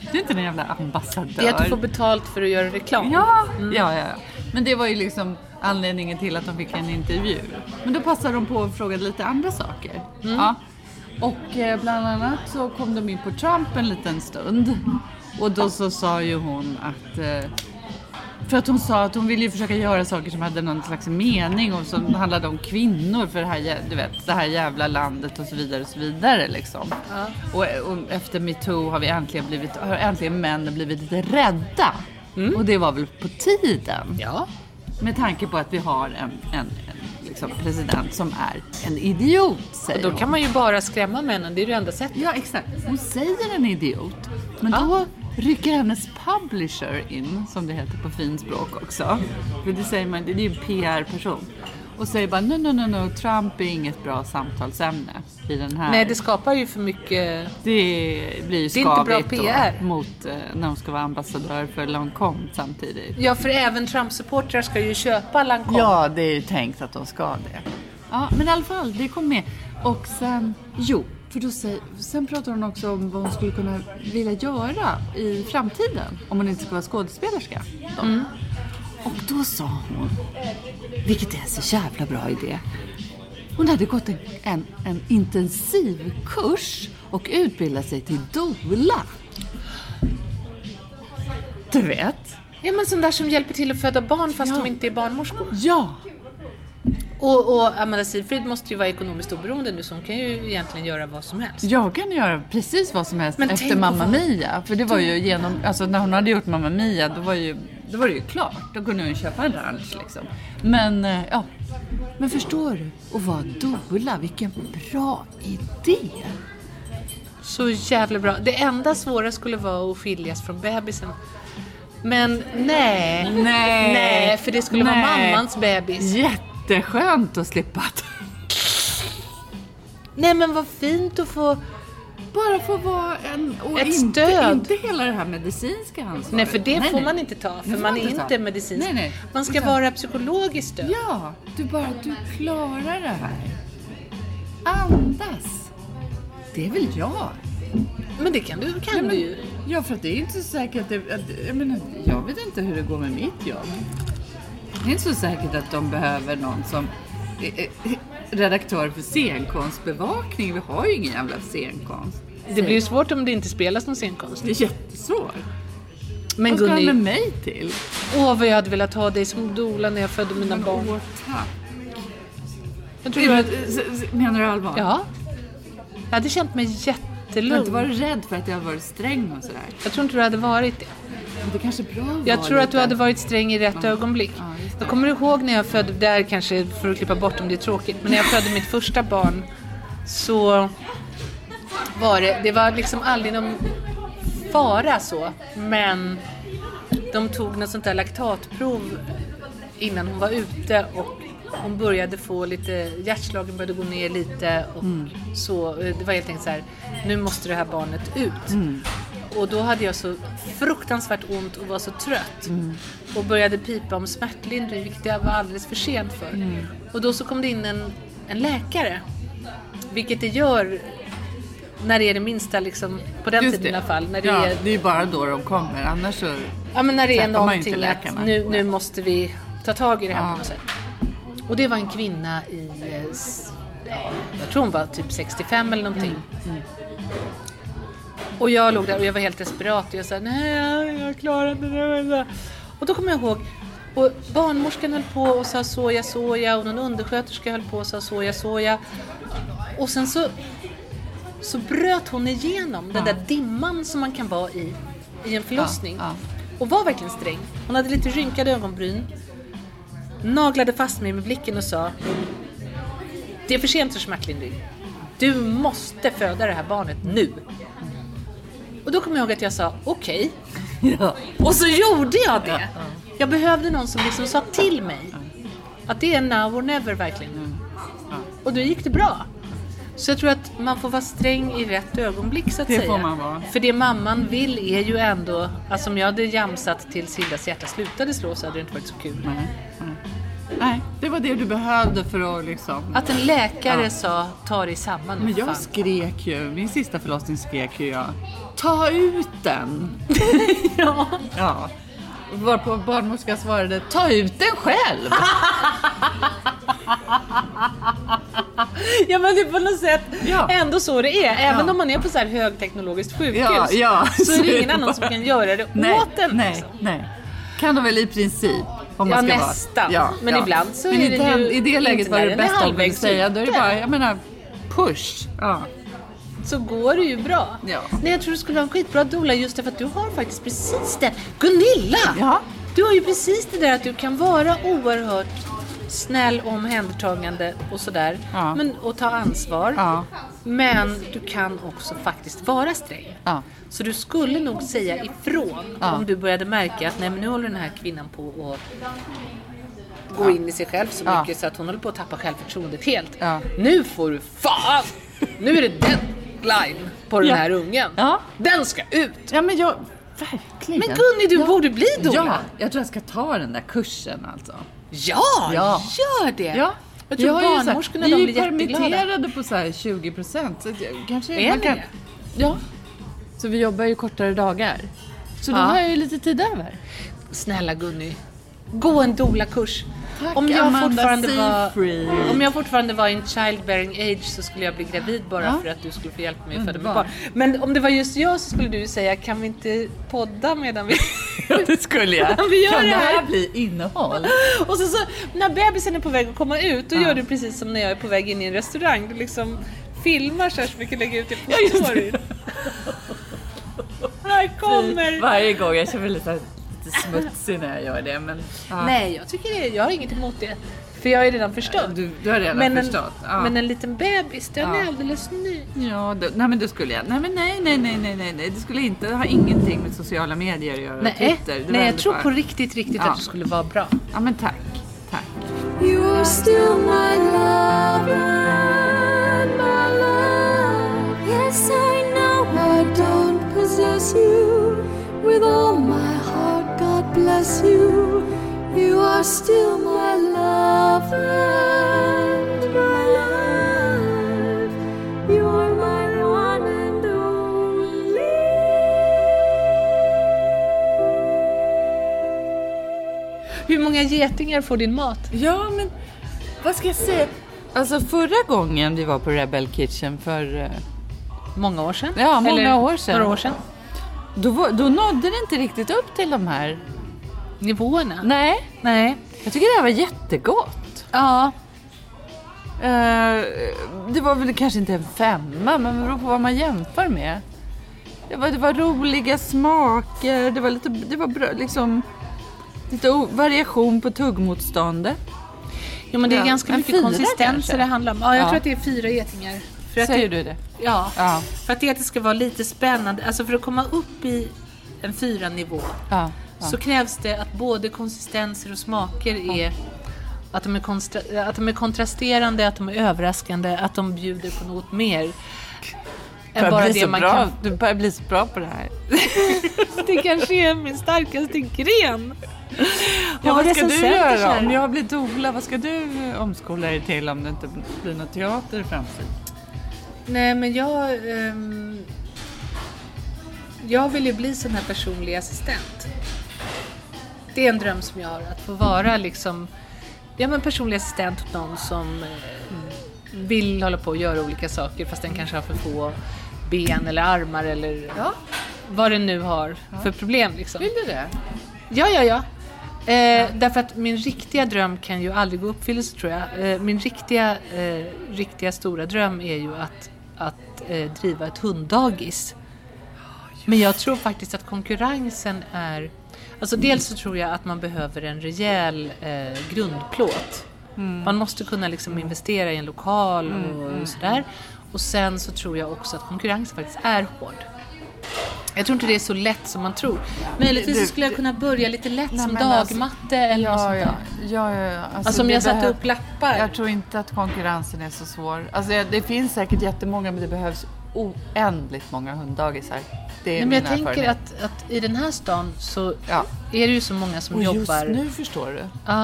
Du är inte en jävla ambassadör. Det är att du får betalt för att göra reklam. Ja. Men det var ju liksom anledningen till att de fick en intervju. Men då passade de på att fråga lite andra saker. Ja. Och bland annat så kom de in på Trump en liten stund. Och då så sa ju hon att... För att hon sa att hon ville ju försöka göra saker som hade någon slags mening och som handlade om kvinnor för det här, du vet, det här jävla landet och så vidare liksom. Ja. Och efter MeToo har äntligen män blivit lite rädda. Och det var väl på tiden. Ja. Med tanke på att vi har en liksom president som är en idiot, säger och då kan man ju bara skrämma männen, det är det enda sättet. Ja, exakt. Hon säger en idiot. Men då rycker hennes publisher in, som det heter på finspråk också. För det säger man, det är ju en PR-person. Och säger bara, no, Trump är inget bra samtalsämne i den här. Nej, det skapar ju för mycket. Det blir ju skavigt mot när de ska vara ambassadör för Lancome samtidigt. Ja, för även Trump-supportrar ska ju köpa Lancome. Ja, det är ju tänkt att de ska det. Ja, men i alla fall, det kom med. Och sen, för då sen pratar hon också om vad hon skulle kunna vilja göra i framtiden. Om hon inte ska vara skådespelerska. Och då sa hon, vilket är en så jävla bra idé. Hon hade gått en intensiv kurs och utbildat sig till doula. Du vet? Ja, men sån där som hjälper till att föda barn fast de inte är barnmorskor. Ja. Och Amanda Seyfried måste ju vara ekonomiskt oberoende nu, så hon kan ju egentligen göra vad som helst. Jag kan göra precis vad som helst efter Mamma Mia. För det var ju alltså när hon hade gjort Mamma Mia, då var det ju klart. Då kunde hon köpa en ranch liksom. Men men förstår du? Och vad doula, vilken bra idé. Så jävla bra. Det enda svåra skulle vara att skiljas från bebisen. Men nej, för det skulle vara mammans bebis. Jätteskönt att slippa. Nej, men vad fint att få bara få vara ett stöd. Inte hela det här medicinska ansvaret. Nej, för det får man inte ta. För man är inte medicinsk. Nej. Man ska vara psykologiskt stöd. Ja, du klarar det här. Andas. Det är väl jag. Men det kan du ju. Ja, för att det är inte så säkert jag vet inte hur det går med mitt jobb. Det är inte så säkert att de behöver någon som redaktör för scenkonstbevakning. Vi har ju ingen jävla scenkonst. Det blir ju svårt om det inte spelas någon scenkonst. Det är jättesvårt. Men vad ska han med mig till? Vad jag hade velat ha dig som doula när jag födde mina barn. Tack. Jag tror menar du allvar? Ja. Jag hade känt mig jättelugn. Du har inte varit rädd för att jag har varit sträng och sådär? Jag tror inte du hade varit det. Men det kanske är bra. Jag tror att du hade varit sträng i rätt ögonblick. Ja, jag kommer ihåg när jag födde, där kanske för att klippa bort om det är tråkigt, men när jag födde mitt första barn så var det var liksom aldrig någon fara så, men de tog något sånt där laktatprov innan hon var ute och hon började få lite, hjärtslagen började gå ner lite och så, det var helt enkelt så här, nu måste det här barnet ut. Och då hade jag så fruktansvärt ont och var så trött. Och började pipa om smärtlindring, vilket jag var alldeles för sent för. Och då så kom det in en läkare. Vilket det gör när det är det minsta liksom, på den tiden i alla fall. När det är ju bara då de kommer, annars så... Ja, men när det är någonting att nu måste vi ta tag i det här på något sätt. Och det var en kvinna i... jag tror hon var typ 65 eller någonting. Och jag låg där och jag var helt desperat. Och jag sa, nej, jag klarar inte det. Och då kommer jag ihåg, och barnmorskan höll på och sa soja. Och någon undersköterska höll på och sa soja. Och sen så bröt hon igenom den där dimman som man kan vara i en förlossning. Och var verkligen sträng. Hon hade lite rynkade ögonbryn. Naglade fast mig med blicken och sa, det är för sent för smärtlindring. Du måste föda det här barnet nu. Och då kom jag ihåg att jag sa, okej. Ja. Och så gjorde jag det. Jag behövde någon som liksom sa till mig att det är now or never verkligen. Och då gick det bra. Så jag tror att man får vara sträng i rätt ögonblick så att säga. Det får man vara. För det mamman vill är ju ändå, alltså om jag hade jamsat tills Hildas hjärta slutade slå så hade det inte varit så kul. Nej, det var det du behövde för att liksom... Att en läkare sa, ta dig samman. Men jag skrek ju, min sista förlossning skrek ju jag. Ta ut den! Ja. Varpå barnmorskan svarade, ta ut den själv! Ja, men det är på något sätt ändå så det är. Även om man är på så här högteknologiskt sjukhus så är det ingen annan som kan göra det åt en. Nej. Kan de väl i princip. Om man ska nästan. Vara. Men ibland så men är det ju i det läget var det bästa jag ville säga. Då är det bara, jag menar, push. Ja. Så går det ju bra. Ja. Nej, jag tror du skulle ha en skitbra doula just därför att du har faktiskt precis det. Gunilla! Ja. Du har ju precis det där att du kan vara oerhört snäll och omhändertagande och sådär. Ja. Och ta ansvar. Ja. Men du kan också faktiskt vara sträng. Ja. Så du skulle nog säga ifrån om du började märka att nej, men nu håller den här kvinnan på att gå in i sig själv så mycket så att hon håller på att tappa självförtroendet helt. Ja. Nu får du fan! Nu är det deadline på den här ungen. Ja. Den ska ut! Ja, men jag... Verkligen. Men Gunni, du borde bli doula. Ja, jag tror jag ska ta den där kursen alltså. Ja, gör det! Ja. Jag tror barnmorskorna de blir jätteglada. Vi är permitterade på så här 20%. Så kanske är man kan... det? Ja. Så vi jobbar ju kortare dagar. Så då har jag ju lite tid över. Snälla Gunni, gå en doula-kurs. Tack, om jag Amanda, fortfarande var in childbearing age så skulle jag bli gravid bara för att du skulle få hjälpa mig att föda mitt barn. Men om det var just jag så skulle du säga, kan vi inte podda medan vi... Ja, det skulle jag. vi gör kan det här bli innehåll? Och så när bebisen är på väg att komma ut, då gör du precis som när jag är på väg in i en restaurang. Du liksom filmar så vi kan lägga ut det på story. Här kommer... Varje gång jag känner lite smutsig när jag gör det. Men, nej, jag tycker jag har inget emot det. För jag är redan förstått. Du har redan förstått. Men en liten bebis, den är alldeles ny. Ja, nej men då skulle jag. Nej. Det skulle inte ha ingenting med sociala medier att göra. Nej, jag tror på riktigt att det skulle vara bra. Ja, men tack. You are still my love and my love. Yes, I know I don't possess you with all my heart. God bless you. You are still my love and my life. You are my one and only. Hur många getingar får din mat? Ja, men vad ska jag säga? Alltså förra gången vi var på Rebel Kitchen för... många år sedan? Ja, många år sedan. Några år sedan. Då nådde det inte riktigt upp till de här nivåerna. Nej. Jag tycker det här var jättegott. Ja. Det var väl kanske inte en 5, men det beror på vad man jämför med. Det var roliga smaker. Det var bra, liksom lite variation på tuggmotståndet. Jo, men det är ganska mycket konsistens det handlar om. Ja, jag tror att det är 4 getingar. Säger du det? Ja. För att det ska vara lite spännande. Alltså för att komma upp i en 4-nivå så krävs det att både konsistenser och smaker är att de är kontrasterande, att de är överraskande, att de bjuder på något mer än bara det man kan. Du börjar bli så bra på det här. Det kanske är min starkaste gren. Ja, vad ska du göra om jag blir doula? Vad ska du omskola dig till om det inte blir något teater i framtiden? Nej, men jag vill ju bli sån här personlig assistent. Det är en dröm som jag har, att få vara liksom personlig assistent åt någon som vill hålla på och göra olika saker fast den kanske har för få ben eller armar eller vad den nu har för problem liksom. Vill du det? Ja. Därför att min riktiga dröm kan ju aldrig gå uppfyllelse, tror jag. Min riktiga stora dröm är ju att driva ett hunddagis. Men jag tror faktiskt att konkurrensen är... Alltså dels så tror jag att man behöver en rejäl grundplåt. Man måste kunna liksom investera i en lokal och sådär. Och sen så tror jag också att konkurrensen faktiskt är hård. Jag tror inte det är så lätt som man tror. Möjligtvis skulle jag kunna börja lite lätt som dagmatte eller något sånt där. Ja. Alltså om jag satte upp lappar. Jag tror inte att konkurrensen är så svår. Alltså det finns säkert jättemånga, men det behövs oändligt många hunddagisar. Det är men jag tänker att i den här stan så är det ju så många som jobbar. Just nu förstår du. Ja.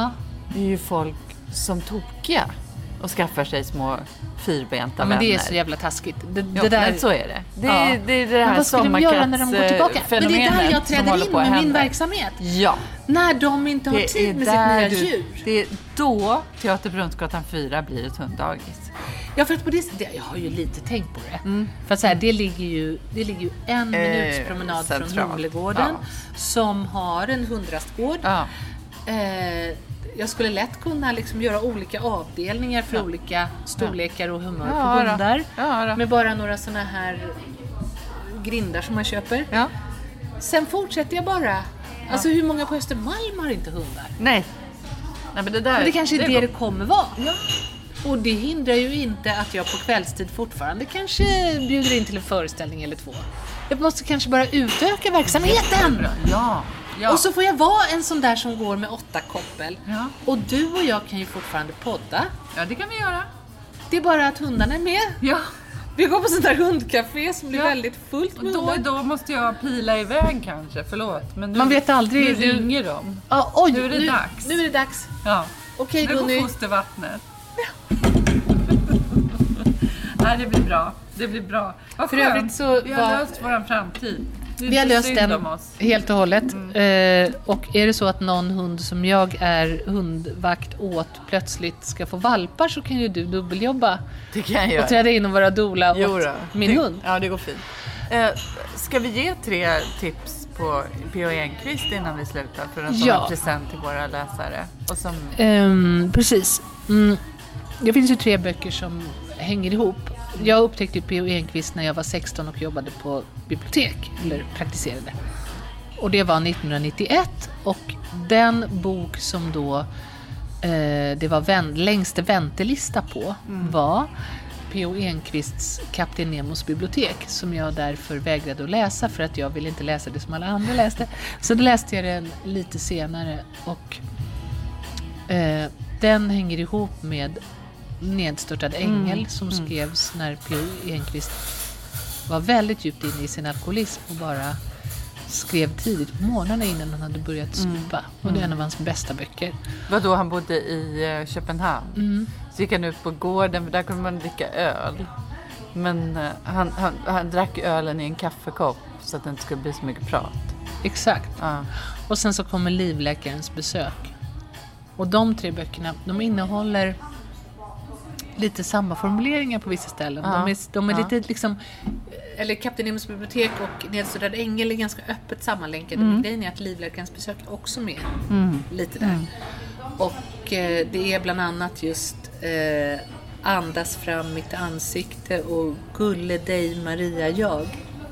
är ju folk som tokiga och skaffar sig små fyrbenta men vänner. det är så jävla taskigt. Det Ja, där... men så är det. Det är det Men här vad ska de göra när de går tillbaka? Men det är där jag träder in med min verksamhet. Ja. När de inte har tid med sitt nya djur. Det är då Teater Brunnsgatan 4 blir ett hunddagis. Ja, för att på jag har ju lite tänkt på det. För att så här, det ligger ju en minuts promenad från Humlegården som har en hundrastgård. Ja. Jag skulle lätt kunna liksom göra olika avdelningar för olika storlekar och humör på Ja, hundar. Ja, med bara några såna här grindar som man köper. Ja. Sen fortsätter jag bara. Alltså hur många på Östermalm har inte hundar? Nej, men det där... Men det kanske är det kommer vara. Ja. Och det hindrar ju inte att jag på kvällstid fortfarande kanske bjuder in till en föreställning eller 2. Jag måste kanske bara utöka verksamheten. Ja. Och så får jag vara en sån där som går med 8 koppel. Ja. Och du och jag kan ju fortfarande podda. Ja, det kan vi göra. Det är bara att hundarna är med. Ja. Vi går på sånt där hundcafé som blir väldigt fullt med hundar. Då måste jag pila iväg kanske, förlåt. Men man vet aldrig. Nu ringer de. Oj, nu är det dags. Nu är det dags. Ja. Okej, nu Gunny. går fostervattnet. Nej, det blir bra. Det blir bra. Vad för skönt. övrigt så vi har löst vår framtid. Vi har löst den helt och hållet. Och är det så att någon hund som jag är hundvakt åt plötsligt ska få valpar så kan ju du dubbeljobba. Det kan jag göra. Och träda in och vara doula åt min hund. Ja, det går fint. Ska vi ge 3 tips på P.O. Enquist innan vi slutar för en sån present till våra läsare? Och som... Precis. Det finns ju 3 böcker som hänger ihop. Jag upptäckte P.O. Enquist när jag var 16 och jobbade på bibliotek, eller praktiserade. Och det var 1991 och den bok som då det var längste väntelista på var P.O. Enquists Kapten Nemos bibliotek, som jag därför vägrade att läsa för att jag ville inte läsa det som alla andra läste. Så då läste jag den lite senare och den hänger ihop med Nedstörtad ängel som skrevs när P.O. Enquist var väldigt djupt inne i sin alkoholism och bara skrev tidigt på månaderna innan han hade börjat supa. Och det är en av hans bästa böcker. Vadå, han bodde i Köpenhamn? Så gick han ut på gården, där kunde man dricka öl. Men han drack ölen i en kaffekopp så att det inte skulle bli så mycket prat. Exakt. Ja. Och sen så kommer livläkarens besök. Och de 3 böckerna, de innehåller lite samma formuleringar på vissa ställen. Ja. De är lite liksom... Eller Kapten Nemos bibliotek och Nedstörtad ängel är ganska öppet sammanlänkade. Men grejen är att livläkarens besök är också med. Lite där. Och det är bland annat just Andas fram mitt ansikte och Gulle dig Maria jag.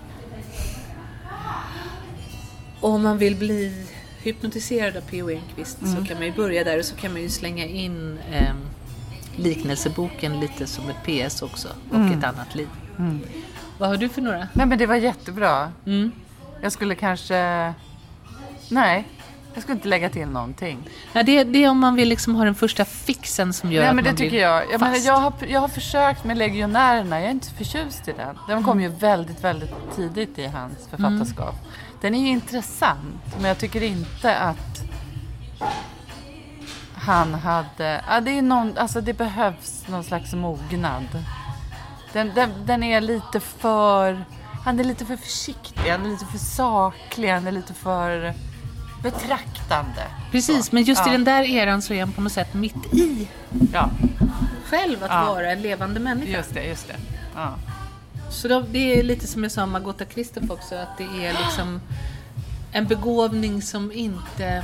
Och om man vill bli hypnotiserad av P.O. Enquist så kan man ju börja där och så kan man ju slänga in liknelseboken lite som ett PS också och ett annat liv. Vad har du för några? Nej, men det var jättebra. Jag skulle kanske... Nej, jag skulle inte lägga till någonting. Ja, det är om man vill liksom ha den första fixen som gör Nej, att men det man tycker blir jag. Jag, menar, fast. jag har försökt med Legionärerna. Jag är inte så förtjust i den. Den kom ju väldigt, väldigt tidigt i hans författarskap. Den är ju intressant, men jag tycker inte att han hade... Ja, det är någon, alltså det behövs någon slags mognad. Den är lite för... Han är lite för försiktig, han är lite för saklig, han är lite för betraktande. Precis, så. men just i den där eran så är han på något sätt mitt i Ja, själv att vara en levande människa. just det. Ja. Så det är lite som jag sa om Agota Kristoff också, att det är liksom en begåvning som inte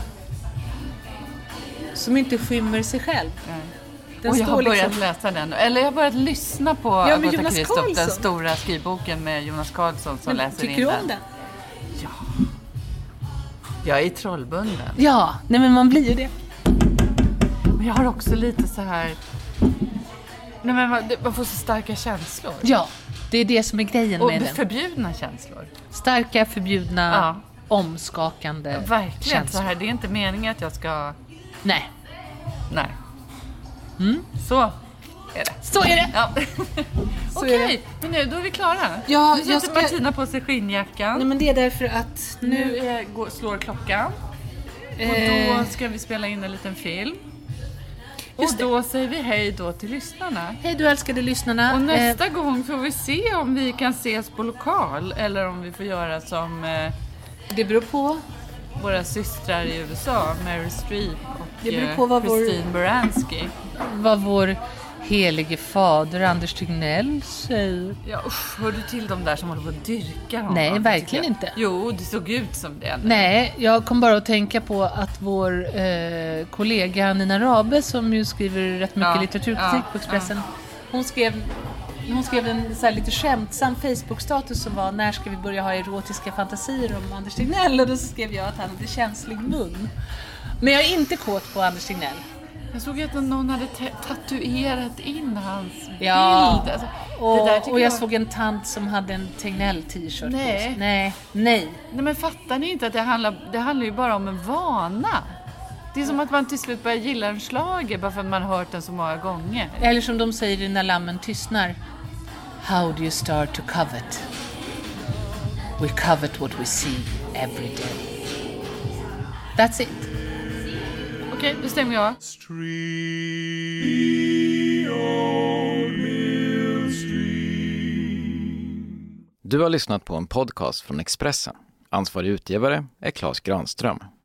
skymmer sig själv. Och jag har börjat läsa den. Eller jag har börjat lyssna på Agota Kristoff, den stora skrivboken med Jonas Karlsson som läser in den. Tycker du om den? Ja. Jag är trollbunden. Ja, nej men man blir ju det. Men jag har också lite så här... Nej, men man får så starka känslor. Ja, det är det som är grejen och med den. Och förbjudna känslor. Starka, förbjudna, omskakande verkligen känslor. Så här, det är inte meningen att jag ska... Nej. Så är det. Så är det. Ja. Okej, men nu då är vi klara. Ja, nu sätter Martina på sig skinnjackan. Nej, men det är därför att nu slår klockan. Och då ska vi spela in en liten film. Och då säger vi hej då till lyssnarna. Hej då älskade lyssnarna. Och nästa gång får vi se om vi kan ses på lokal eller om vi får göra som det beror på våra systrar i USA, Meryl Streep och det beror på vad Christine Baranski. Vad vår helige fader Anders Tegnell säger. Ja, hör du till de där som håller på att dyrka honom? Nej, verkligen inte. Jo, det såg ut som det. Nej, jag kom bara att tänka på att vår kollega Nina Rabe, som ju skriver rätt mycket litteraturkritik på Expressen, hon skrev en så här lite skämtsam Facebook-status som var: när ska vi börja ha erotiska fantasier om Anders Tegnell? Och då skrev jag att han hade känslig mun. Men jag är inte kåt på Anders Tegnell. Jag såg att någon hade tatuerat in hans bild. Alltså, och jag var... såg en tant som hade en Tegnell-t-shirt på sig. Nej. Nej, men fattar ni inte att det handlar ju bara om en vana? Det är som att man till slut börjar gilla en schlager bara för att man har hört den så många gånger. Eller som de säger när lammen tystnar: how do you start to covet? We covet what we see every day. That's it. Okej, det stämmer jag. Du har lyssnat på en podcast från Expressen. Ansvarig utgivare är Claes Granström.